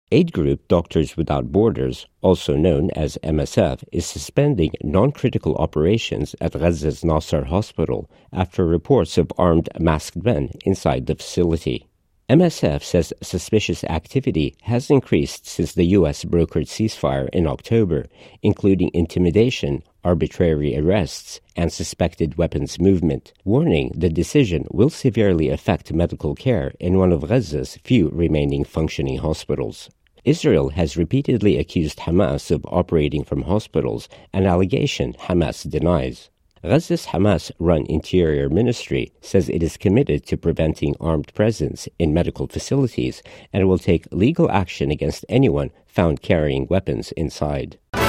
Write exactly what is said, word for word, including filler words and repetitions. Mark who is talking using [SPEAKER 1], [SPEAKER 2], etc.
[SPEAKER 1] Aid group Doctors Without Borders, also known as M S F, is suspending non-critical operations at Gaza's Nasser hospital after reports of armed masked men inside the facility. M S F says suspicious activity has increased since the U S brokered ceasefire in October, including intimidation, arbitrary arrests, and suspected weapons movement, warning the decision will severely affect medical care in one of Gaza's few remaining functioning hospitals. Israel has repeatedly accused Hamas of operating from hospitals, an allegation Hamas denies. Gaza's Hamas-run Interior Ministry says it is committed to preventing armed presence in medical facilities and will take legal action against anyone found carrying weapons inside.